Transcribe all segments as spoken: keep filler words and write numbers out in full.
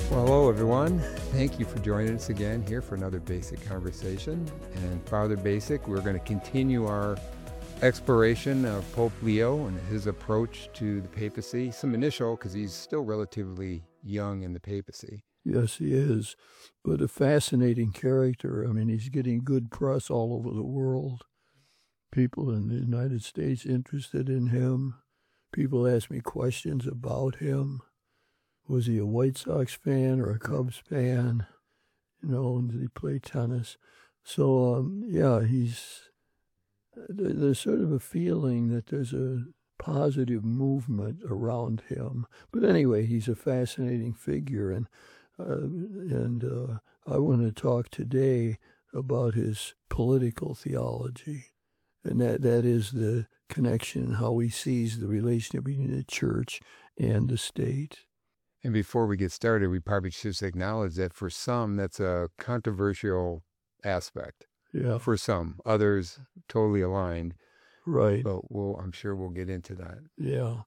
Well, hello, everyone. Thank you for joining us again here for another Basic Conversation. And Father Basic, we're going to continue our exploration of Pope Leo and his approach to the papacy. Some initial, because he's still relatively young in the papacy. Yes, he is, but a fascinating character. I mean, he's getting good press all over the world. People in the United States interested in him. People ask me questions about him. Was he a White Sox fan or a Cubs fan? You know, did he play tennis? So, um, yeah, he's, there's sort of a feeling that there's a positive movement around him. But anyway, he's a fascinating figure, and uh, and uh, I want to talk today about his political theology, and that, that is the connection, how he sees the relationship between the church and the state. And before we get started, we probably should just acknowledge that for some, that's a controversial aspect. Yeah. For some. Others, totally aligned. Right. But we'll, I'm sure we'll get into that. Yeah.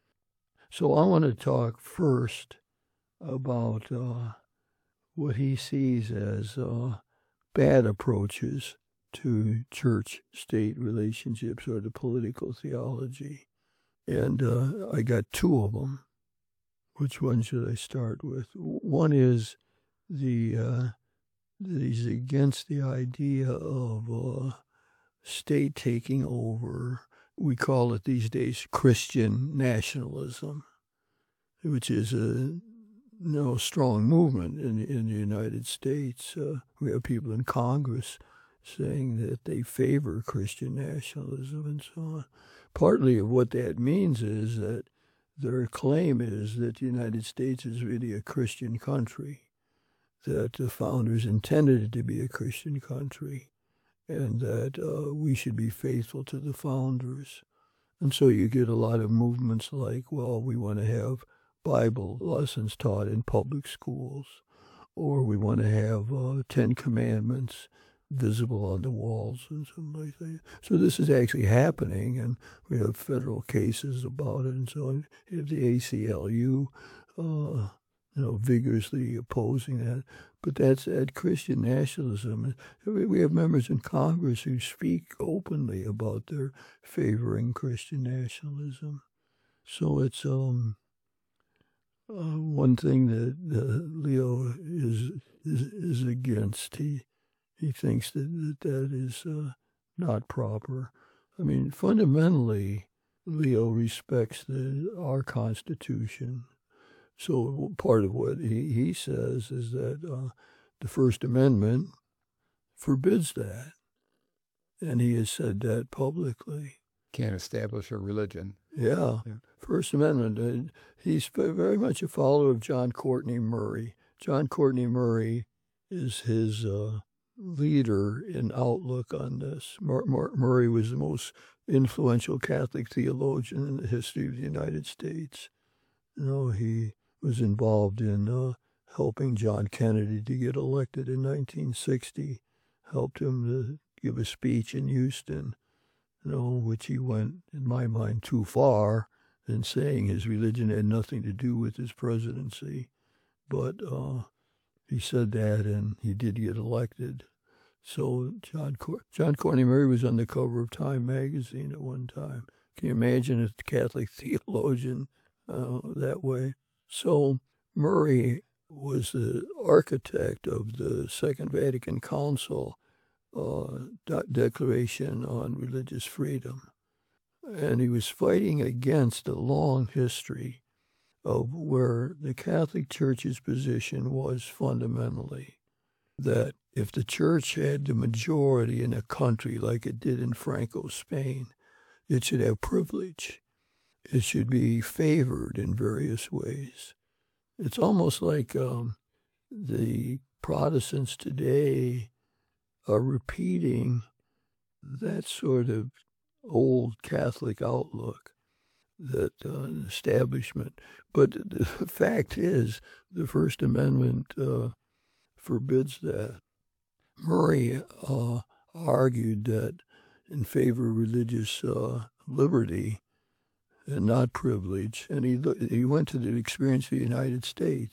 So I want to talk first about uh, what he sees as uh, bad approaches to church-state relationships or the political theology. And uh, I got two of them. Which one should I start with? One is the uh, that he's against the idea of uh, state taking over. We call it these days Christian nationalism, which is a you know, strong movement in, in the United States. Uh, we have people in Congress saying that they favor Christian nationalism and so on. Partly of what that means is that their claim is that the United States is really a Christian country, that the founders intended it to be a Christian country, and that uh, we should be faithful to the founders. And so you get a lot of movements like, well, we want to have Bible lessons taught in public schools, or we want to have uh, Ten Commandments visible on the walls and something like that. So this is actually happening, and we have federal cases about it and so on. You have the A C L U, uh, you know, vigorously opposing that. But that's at Christian nationalism. We have members in Congress who speak openly about their favoring Christian nationalism. So it's um uh, one thing that uh, Leo is, is is against. He He thinks that that, that is uh, not proper. I mean, fundamentally, Leo respects the, our Constitution. So part of what he, he says is that uh, the First Amendment forbids that. And he has said that publicly. Can't establish a religion. Yeah. yeah. First Amendment. Uh, he's very much a follower of John Courtney Murray. John Courtney Murray is his Uh, leader in outlook on this. Mur- Mur- Murray was the most influential Catholic theologian in the history of the United States. You know, he was involved in uh, helping John Kennedy to get elected in nineteen sixty, helped him to give a speech in Houston, you know, which he went, in my mind, too far in saying his religion had nothing to do with his presidency. But uh, he said that, and he did get elected. So John Cor- John Courtney Murray was on the cover of Time magazine at one time. Can you imagine a Catholic theologian uh, that way? So Murray was the architect of the Second Vatican Council uh, de- Declaration on Religious Freedom. And he was fighting against a long history of where the Catholic Church's position was fundamentally that if the church had the majority in a country like it did in Franco Spain, it should have privilege. It should be favored in various ways. It's almost like um, the Protestants today are repeating that sort of old Catholic outlook. That uh, establishment. But the fact is, the First Amendment uh, forbids that. Murray uh, argued that in favor of religious uh, liberty and not privilege, and he he went to the experience of the United States.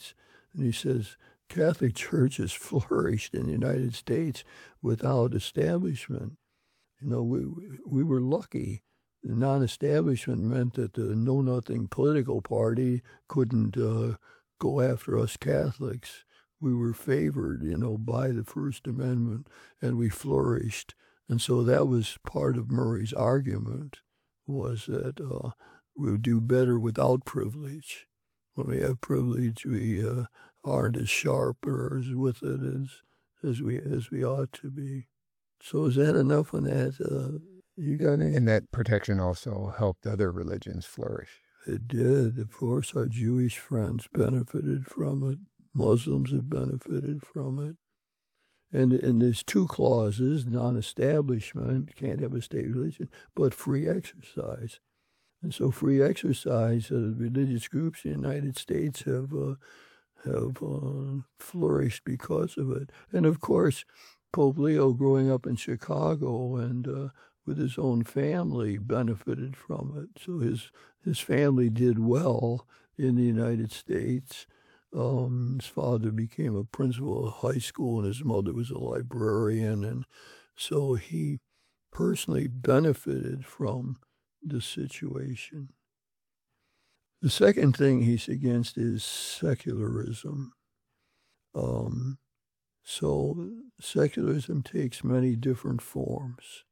And he says, Catholic Church has flourished in the United States without establishment. You know, we we were lucky. The non-establishment meant that the know-nothing political party couldn't uh, go after us Catholics. We were favored, you know, by the First Amendment, and we flourished. And so that was part of Murray's argument, was that uh, we would do better without privilege. When we have privilege, we uh, aren't as sharp or as with it as, as, we, as we ought to be. So is that enough on that? Uh, you got any? And that protection also helped other religions flourish. It did. Of course, our Jewish friends benefited from it. Muslims have benefited from it. And, and there's two clauses: non-establishment, can't have a state religion, but free exercise. And so free exercise, uh, religious groups in the United States have, uh, have uh, flourished because of it. And of course, Pope Leo, growing up in Chicago and uh, with his own family, benefited from it. So his his family did well in the United States. Um, his father became a principal of high school, and his mother was a librarian, and so he personally benefited from the situation. The second thing he's against is secularism. Um, so secularism takes many different forms.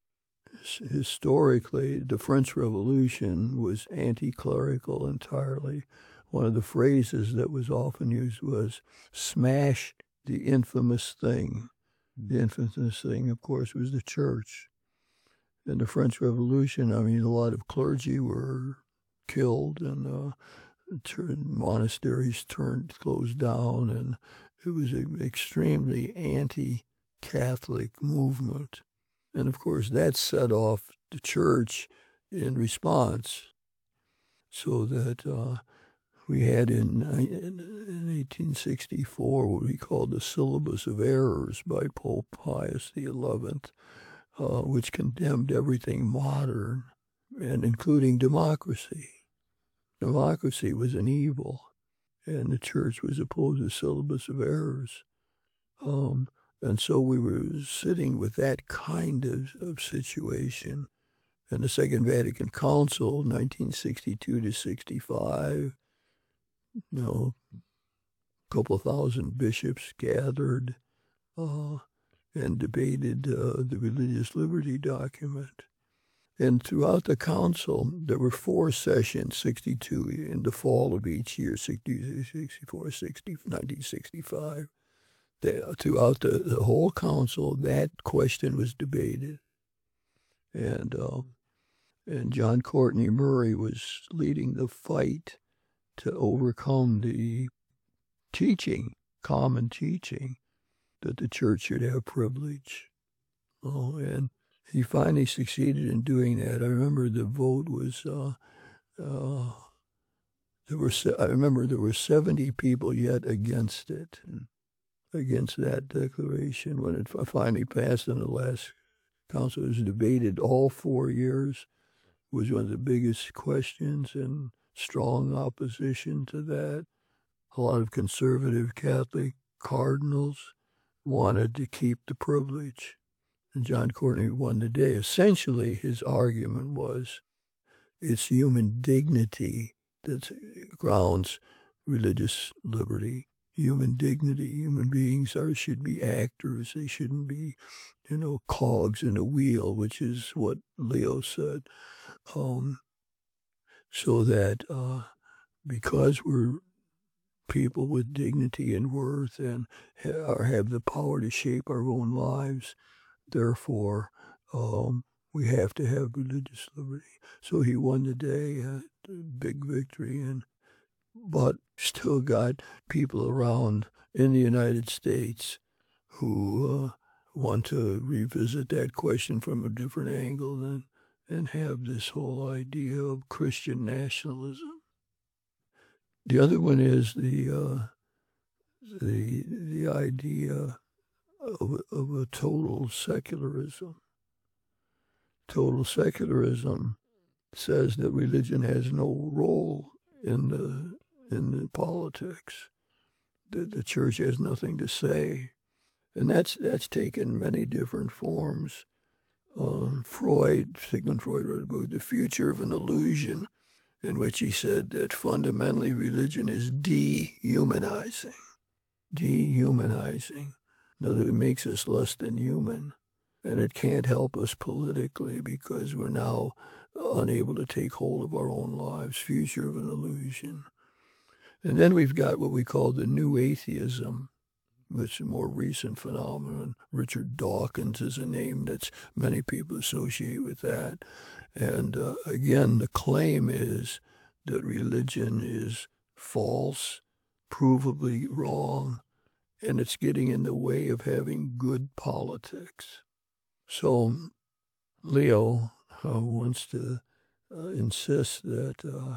Historically, the French Revolution was anti-clerical entirely. One of the phrases that was often used was, smash the infamous thing. The infamous thing, of course, was the church. In the French Revolution, I mean, a lot of clergy were killed, and uh, monasteries turned, closed down, and it was an extremely anti-Catholic movement. And, of course, that set off the church in response, so that uh, we had in, in eighteen sixty-four what we called the Syllabus of Errors by Pope Pius the Eleventh, uh, which condemned everything modern, and including democracy. Democracy was an evil, and the church was opposed to the Syllabus of Errors. Um, and so we were sitting with that kind of, of situation. And the Second Vatican Council, nineteen sixty-two to sixty-five, you know, a couple thousand bishops gathered uh, and debated uh, the religious liberty document. And throughout the council, there were four sessions, sixty-two in the fall of each year, sixty, sixty-four, sixty, nineteen sixty-five. The, throughout the, the whole council, that question was debated. And, uh, and John Courtney Murray was leading the fight to overcome the teaching, common teaching, that the church should have privilege. Oh, and he finally succeeded in doing that. I remember the vote was, uh, uh, there were, I remember there were seventy people yet against it, against that declaration. When it finally passed in the last council, it was debated all four years. It was one of the biggest questions, and strong opposition to that. A lot of conservative Catholic cardinals wanted to keep the privilege. And John Courtney won the day. Essentially, his argument was it's human dignity that grounds religious liberty. Human dignity. Human beings are should be actors. They shouldn't be, you know, cogs in a wheel, which is what Leo said. Um, so that uh, because we're people with dignity and worth and ha- have the power to shape our own lives, therefore, um, we have to have religious liberty. So he won the day, uh, big victory, and but still got people around in the United States who uh, want to revisit that question from a different angle and, and have this whole idea of Christian nationalism. The other one is the uh, the the idea of, of a total secularism. Total secularism says that religion has no role in the in the politics. the, the church has nothing to say. And that's that's taken many different forms. Uh, Freud, Sigmund Freud wrote a book, The Future of an Illusion, in which he said that fundamentally religion is dehumanizing. Dehumanizing. In other words, it makes us less than human. And it can't help us politically because we're now unable to take hold of our own lives. Future of an illusion. And then we've got what we call the new atheism, which is a more recent phenomenon. Richard Dawkins is a name that many people associate with that. And uh, again, the claim is that religion is false, provably wrong, and it's getting in the way of having good politics. So Leo uh, wants to uh, insist that uh,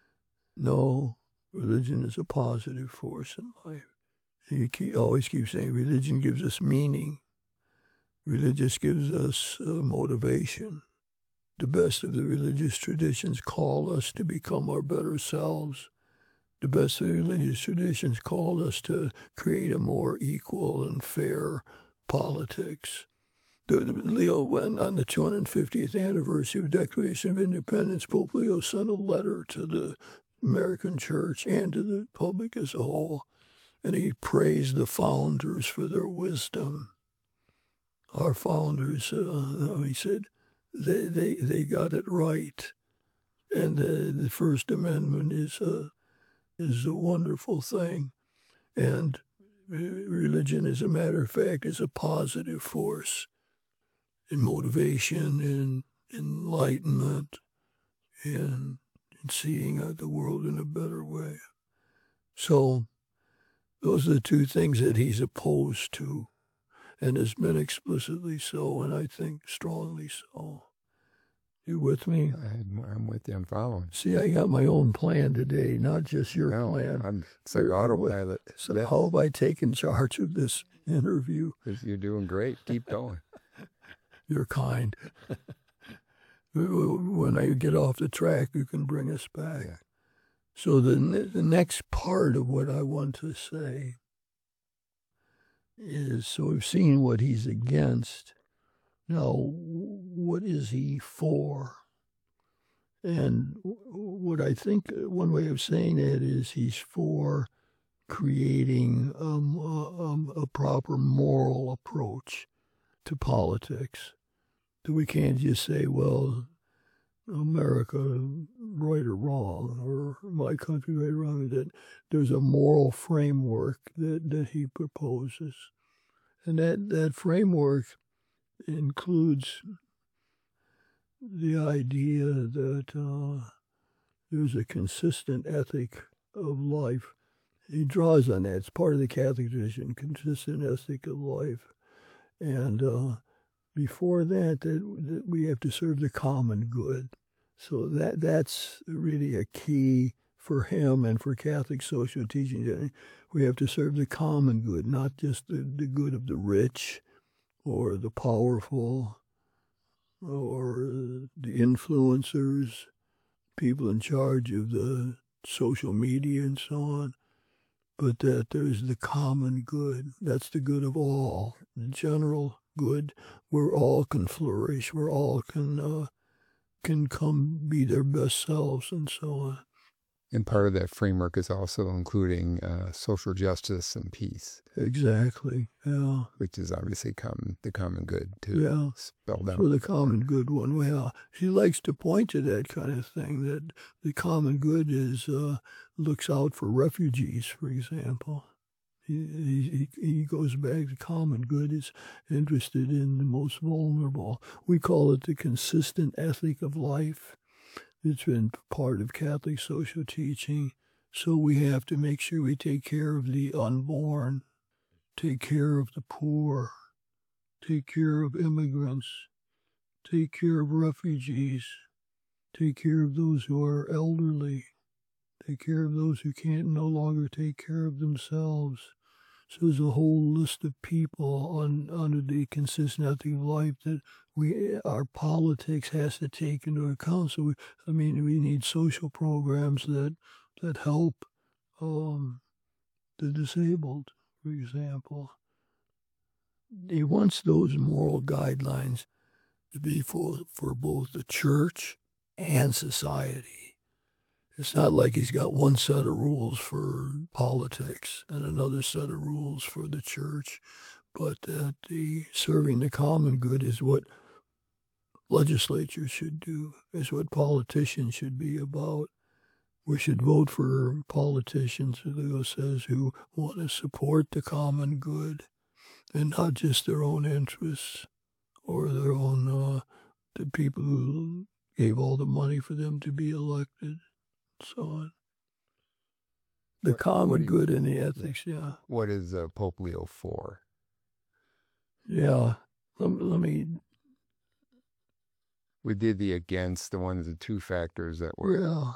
no, religion is a positive force in life. He keep, always keeps saying religion gives us meaning. Religion gives us uh, motivation. The best of the religious traditions call us to become our better selves. The best of the religious traditions call us to create a more equal and fair politics. The, the, Leo went on the two hundred fiftieth anniversary of the Declaration of Independence. Pope Leo sent a letter to the American church and to the public as a whole, and he praised the founders for their wisdom. Our founders, uh, he said, they, they, they got it right. And the, the First Amendment is a, is a wonderful thing. And religion, as a matter of fact, is a positive force in motivation, in enlightenment, in, in seeing the world in a better way. So those are the two things that he's opposed to, and has been explicitly so, and I think strongly so. You with me? I'm with you. I'm following. See, I got my own plan today, not just your no, plan. I'm it's like autopilot. So That's, how have I taken charge of this interview? You're doing great. Keep going. You're kind. When I get off the track, you can bring us back. Yeah. So the the next part of what I want to say is, so we've seen what he's against. Now, what is he for? And what I think one way of saying that is he's for creating um, um, a proper moral approach to politics. That we can't just say, well, America, right or wrong, or my country, right or wrong, that there's a moral framework that, that he proposes. And that, that framework includes the idea that uh, there's a consistent ethic of life. He draws on that. It's part of the Catholic tradition, consistent ethic of life. And uh, before that, that, that, we have to serve the common good. So that that's really a key for him and for Catholic social teaching. We have to serve the common good, not just the, the good of the rich or the powerful or the influencers, people in charge of the social media and so on, but that there's the common good. That's the good of all, the general good, where all can flourish, where all can uh, can come be their best selves and so on. And part of that framework is also including uh, social justice and peace. Exactly, yeah. Which is obviously common, the common good, too. Yeah, spelled out. For the common good one, well, she likes to point to that kind of thing, that the common good is uh, looks out for refugees, for example. He, he, he goes back, the common good is interested in the most vulnerable. We call it the consistent ethic of life. It's been part of Catholic social teaching. So we have to make sure we take care of the unborn, take care of the poor, take care of immigrants, take care of refugees, take care of those who are elderly, take care of those who can't no longer take care of themselves. So there's a whole list of people on under the consistent ethic of life that we our politics has to take into account. So we, I mean, we need social programs that that help um, the disabled, for example. He wants those moral guidelines to be for, for both the church and society. It's not like he's got one set of rules for politics and another set of rules for the church, but that the serving the common good is what legislatures should do, is what politicians should be about. We should vote for politicians, Leo says, who want to support the common good and not just their own interests or their own, uh, the people who gave all the money for them to be elected, and so on. The What- common what do you- good and the ethics, yeah. What is uh, Pope Leo for? Yeah. Let, let me, We did the against, the ones, the two factors that were. yeah.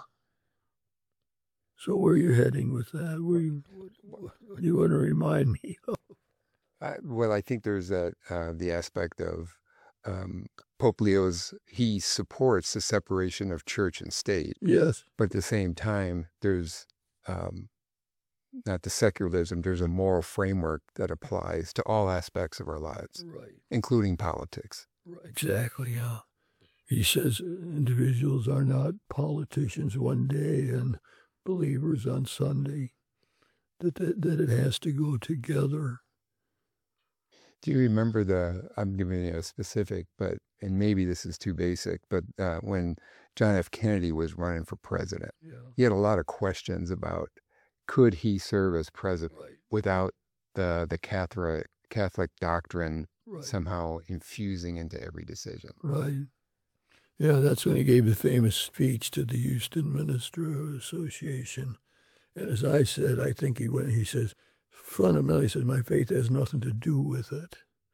So where are you heading with that? Where you, what do you want to remind me of? I, well, I think there's that uh, the aspect of um, Pope Leo's, he supports the separation of church and state, Yes. but at the same time, there's um, not the secularism, there's a moral framework that applies to all aspects of our lives, Right. including politics. Right. Exactly, yeah. He says individuals are not politicians one day and believers on Sunday, that, that, that it has to go together. Do you remember the, I'm giving you a specific, but, and maybe this is too basic, but uh, when John F. Kennedy was running for president, Yeah. he had a lot of questions about could he serve as president Right. without the the Catholic Catholic doctrine Right. somehow infusing into every decision. Right. Yeah, that's when he gave the famous speech to the Houston Minister Association. And as I said, I think he went, he says, fundamentally, he says, my faith has nothing to do with it.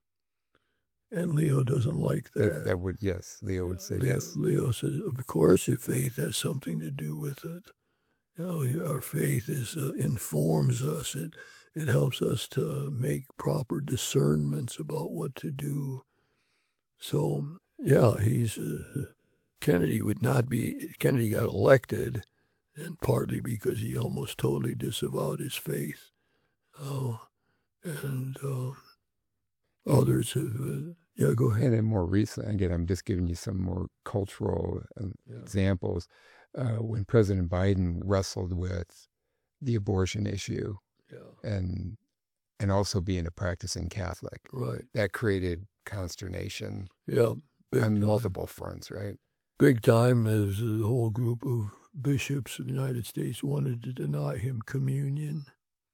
And Leo doesn't like that. That, that would, yes, Leo would say Leo, yes. Leo says, of course, your faith has something to do with it. You know, our faith is uh, informs us. It it helps us to make proper discernments about what to do. So, yeah, he's uh, Kennedy would not be. Kennedy got elected, and partly because he almost totally disavowed his faith. Oh, and uh, others have. Uh, yeah, go ahead. And then more recently, again, I'm just giving you some more cultural uh, Yeah. examples. Uh, when President Biden wrestled with the abortion issue Yeah, and and also being a practicing Catholic, right. that created consternation Yeah, big on time. multiple fronts, right? Big time, as a whole group of bishops of the United States wanted to deny him communion.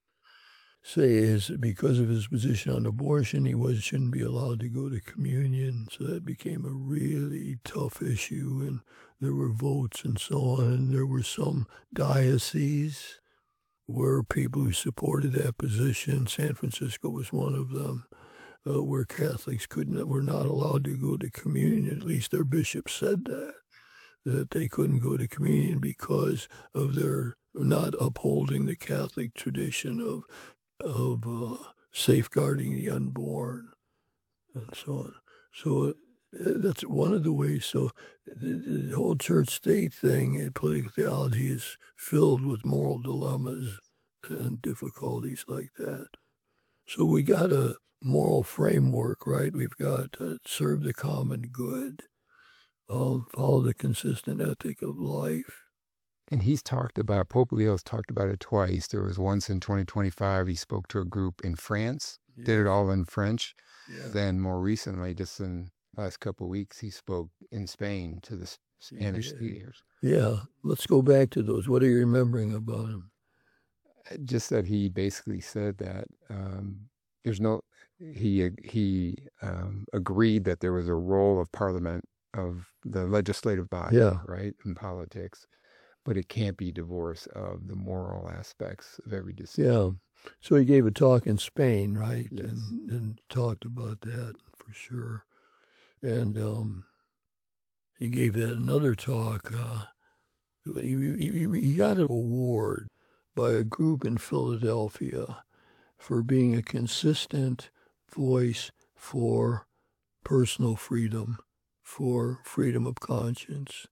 Say is because of his position on abortion, he was shouldn't be allowed to go to communion. So that became a really tough issue, and there were votes and so on. And there were some dioceses where people who supported that position, San Francisco was one of them, uh, where Catholics couldn't were not allowed to go to communion. At least their bishop said that that they couldn't go to communion because of their not upholding the Catholic tradition of of uh, safeguarding the unborn and so on. So uh, that's one of the ways. So the, the whole church-state thing, uh, political theology is filled with moral dilemmas and difficulties like that. So we got a moral framework, right? We've got to serve the common good, um, follow the consistent ethic of life. And he's talked about, Pope Leo's talked about it twice. There was once in twenty twenty-five, he spoke to a group in France, Yeah. did it all in French. Yeah. Then more recently, just in the last couple of weeks, he spoke in Spain to the Spanish Yeah. leaders. Yeah, let's go back to those. What are you remembering about him? Just that he basically said that um, there's no, he, he um, agreed that there was a role of Parliament, of the legislative body, Yeah. right, in politics, but it can't be divorced of the moral aspects of every decision. Yeah. So he gave a talk in Spain, right? Yes. And, and talked about that for sure. And um, he gave that another talk. Uh, he, he, he got an award by a group in Philadelphia for being a consistent voice for personal freedom, for freedom of conscience,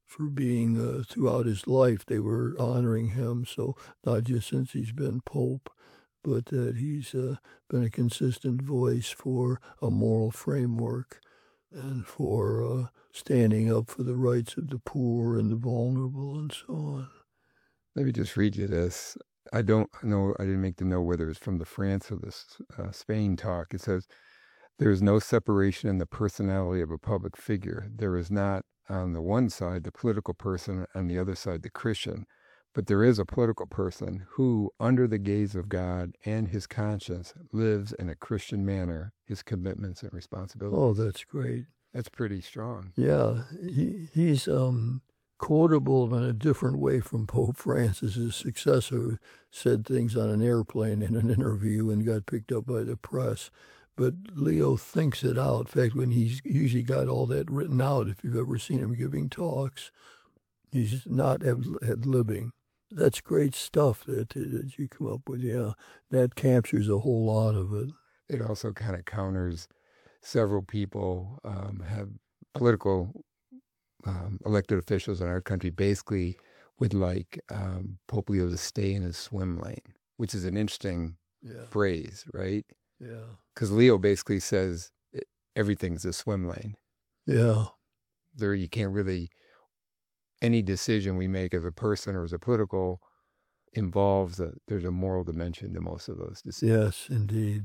for being, uh, throughout his life, they were honoring him. So not just since he's been Pope, but that he's uh, been a consistent voice for a moral framework and for uh, standing up for the rights of the poor and the vulnerable and so on. Let me just read you this. I don't know, I didn't make the note whether it's from the France or the uh, Spain talk. It says, there is no separation in the personality of a public figure. There is not on the one side the political person, on the other side the Christian. But there is a political person who, under the gaze of God and his conscience, lives in a Christian manner, his commitments and responsibilities. Oh, that's great. That's pretty strong. Yeah, he, he's um, quotable in a different way from Pope Francis. His successor who said things on an airplane in an interview and got picked up by the press. But Leo thinks it out. In fact, when he's usually got all that written out, if you've ever seen him giving talks, he's not ad-libbing. That's great stuff that, that you come up with. Yeah, that captures a whole lot of it. It also kind of counters several people um, have political um, elected officials in our country basically would like um, Pope Leo to stay in his swim lane, which is an interesting yeah. phrase, right? Yeah. Because Leo basically says everything's a swim lane. Yeah. There, you can't really, any decision we make as a person or as a political involves a, there's a moral dimension to most of those decisions. Yes, indeed.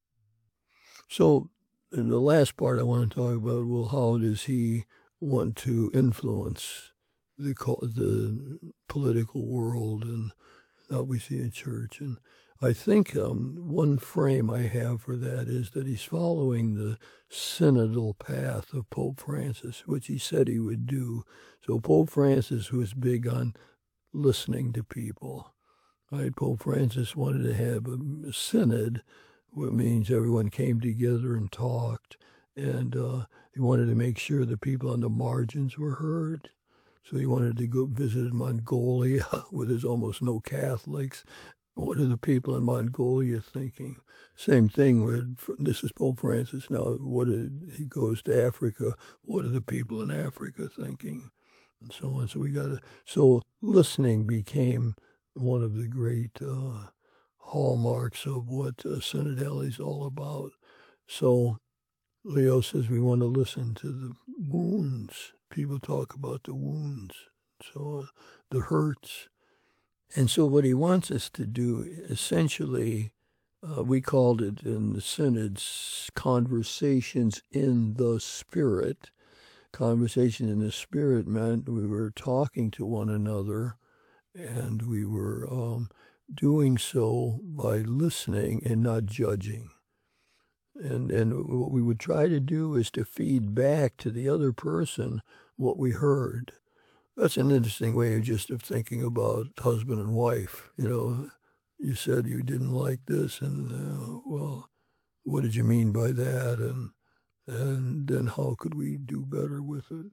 So, in the last part I want to talk about, well, how does he want to influence the the political world and how we see a church? And I think um, one frame I have for that is that he's following the synodal path of Pope Francis, which he said he would do. So Pope Francis was big on listening to people. Right? Pope Francis wanted to have a synod, which means everyone came together and talked, and uh, he wanted to make sure the people on the margins were heard. So he wanted to go visit Mongolia, where there's almost no Catholics. What are the people in Mongolia thinking? Same thing with, this is Pope Francis now, what are, he goes to Africa, what are the people in Africa thinking? And so on. So we got to, so listening became one of the great uh, hallmarks of what uh, synodality is all about. So Leo says we want to listen to the wounds. People talk about the wounds, so uh, the hurts. And so what he wants us to do, essentially, uh, we called it in the synods, conversations in the Spirit. Conversation in the Spirit meant we were talking to one another, and we were um, doing so by listening and not judging. And and what we would try to do is to feed back to the other person what we heard. That's an interesting way of just of thinking about husband and wife. You know, you said you didn't like this, and uh, well, what did you mean by that? And and then how could we do better with it?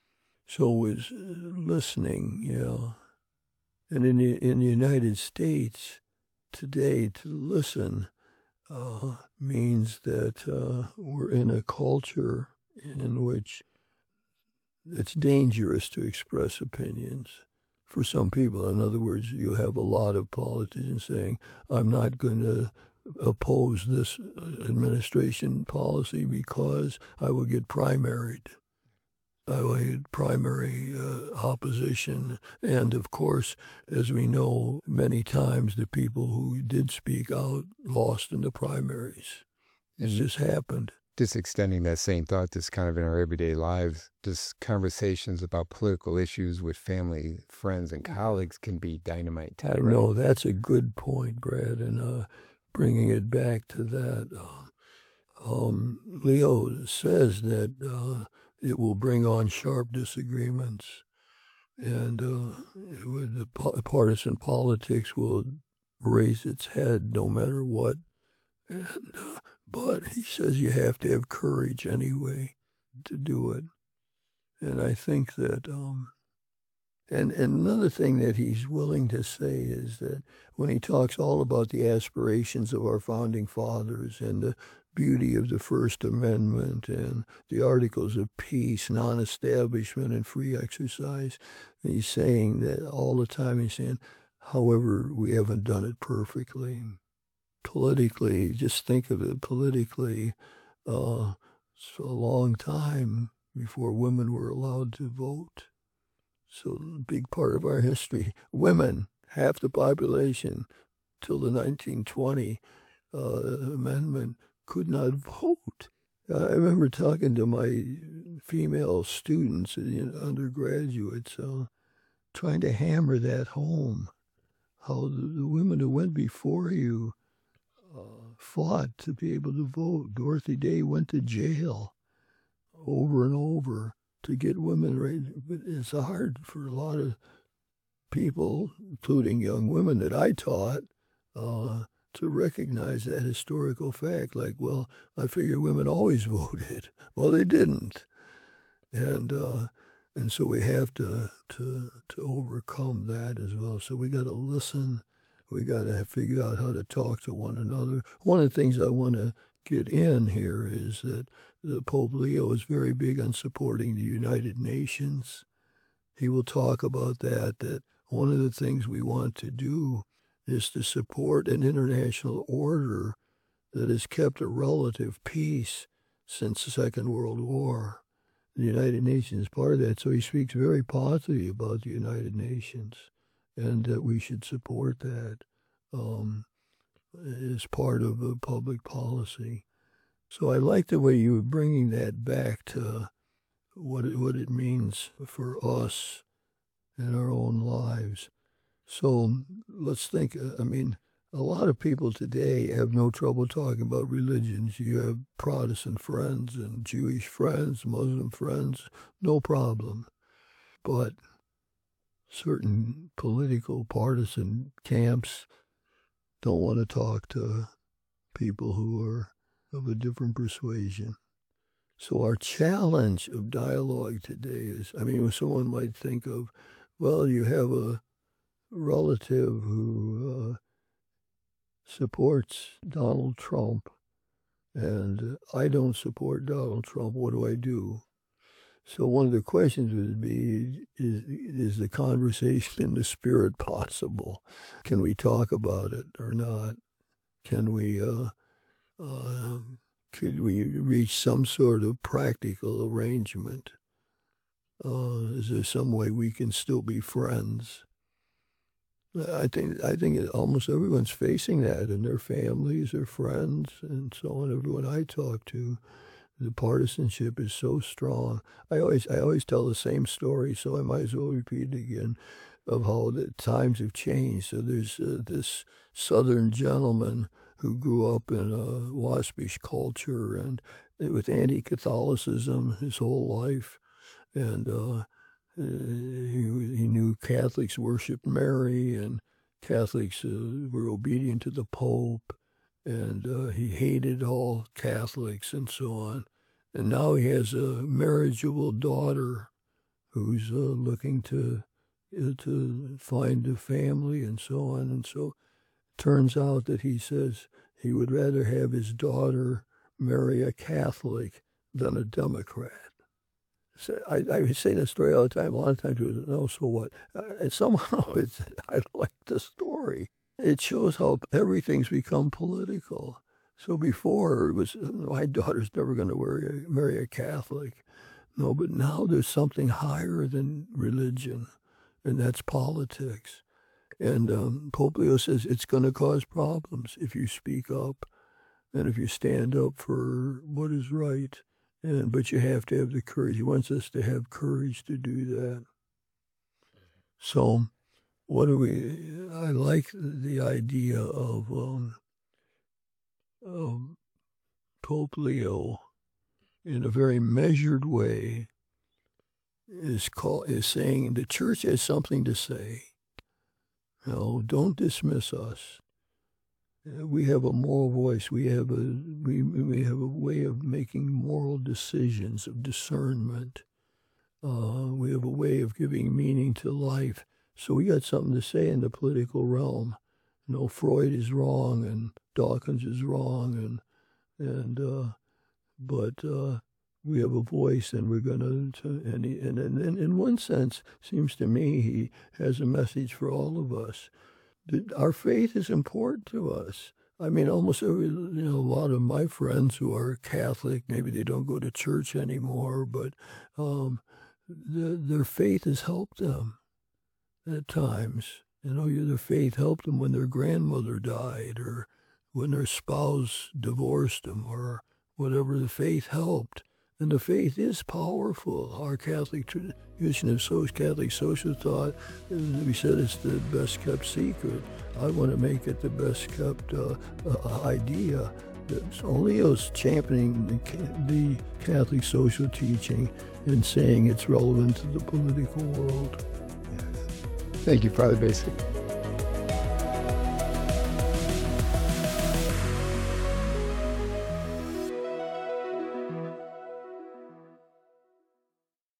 So it was listening, yeah. And in the, in the United States today, to listen uh, means that uh, we're in a culture in which it's dangerous to express opinions for some people. In other words, you have a lot of politicians saying, I'm not going to oppose this administration policy because I will get primaried. I will get primary uh, opposition. And of course, as we know, many times the people who did speak out lost in the primaries. It just happened. Just extending that same thought, just kind of in our everyday lives, just conversations about political issues with family, friends, and colleagues can be dynamite too. I know, that's a good point, Brad, and uh, bringing it back to that. Uh, um, Leo says that uh, it will bring on sharp disagreements, and uh, it, the partisan politics will raise its head no matter what. And, uh, but he says you have to have courage anyway to do it. And I think that um, And, and another thing that he's willing to say is that when he talks all about the aspirations of our founding fathers and the beauty of the First Amendment and the Articles of Peace, non-establishment and free exercise, he's saying that all the time. He's saying, however, we haven't done it perfectly. Politically, just think of it politically, uh, it's a long time before women were allowed to vote. So a big part of our history, women, half the population, till the nineteen twenty uh, amendment, could not vote. I remember talking to my female students, you know, undergraduates, uh, trying to hammer that home, how the, the women who went before you uh, fought to be able to vote. Dorothy Day went to jail over and over to get women right. But it's hard for a lot of people, including young women that I taught, uh, to recognize that historical fact. Like, well, I figure women always voted. Well, they didn't. And uh, and so we have to, to, to overcome that as well. So we got to listen. We got to figure out how to talk to one another. One of the things I want to get in here is that the Pope Leo is very big on supporting the United Nations. He will talk about that, that one of the things we want to do is to support an international order that has kept a relative peace since the Second World War. The United Nations is part of that, so he speaks very positively about the United Nations, and that we should support that um, as part of a public policy. So I like the way you were bringing that back to what it, what it means for us in our own lives. So let's think, I mean, a lot of people today have no trouble talking about religions. You have Protestant friends and Jewish friends, Muslim friends, no problem. But certain political partisan camps don't want to talk to people who are of a different persuasion. So our challenge of dialogue today is, I mean, someone might think of, well, you have a relative who uh, supports Donald Trump, and I don't support Donald Trump. What do I do? So one of the questions would be, is, is the conversation in the spirit possible? Can we talk about it or not? Can we, uh, uh, could we reach some sort of practical arrangement? Uh, is there some way we can still be friends? I think I think almost everyone's facing that in their families, their friends, and so on. Everyone I talk to, the partisanship is so strong. I always I always tell the same story, so I might as well repeat it again, of how the times have changed. So there's uh, this Southern gentleman who grew up in a waspish culture and with anti-Catholicism his whole life, and uh, he, he knew Catholics worshipped Mary, and Catholics uh, were obedient to the Pope, and uh, he hated all Catholics and so on. And now he has a marriageable daughter who's uh, looking to uh, to find a family and so on. And so it turns out that he says he would rather have his daughter marry a Catholic than a Democrat. So I, I say that story all the time. A lot of times people say, no, so what? Uh, and somehow it's, I like the story. It shows how everything's become political. So before it was, my daughter's never going to marry a, marry a Catholic. No, but now there's something higher than religion, and that's politics. And um, Pope Leo says it's going to cause problems if you speak up and if you stand up for what is right. And, but you have to have the courage. He wants us to have courage to do that. So what do we, I like the idea of, um, of Pope Leo in a very measured way is call, is saying the church has something to say. You know, don't dismiss us. We have a moral voice. We have a we we have a way of making moral decisions, of discernment, Uh, we have a way of giving meaning to life. So we got something to say in the political realm. You know, Freud is wrong and Dawkins is wrong, and and uh, but uh, we have a voice, and we're going to. And, he, and, and, and in one sense, seems to me, he has a message for all of us. That our faith is important to us. I mean, almost every, you know, a lot of my friends who are Catholic, maybe they don't go to church anymore, but um, the, their faith has helped them at times. You know, their faith helped them when their grandmother died, or when their spouse divorced them, or whatever. The faith helped. And the faith is powerful. Our Catholic tradition of social, Catholic social thought, we said it's the best kept secret. I want to make it the best kept uh, uh, idea. It's only us championing the, the Catholic social teaching and saying it's relevant to the political world. Thank you, Father Basic.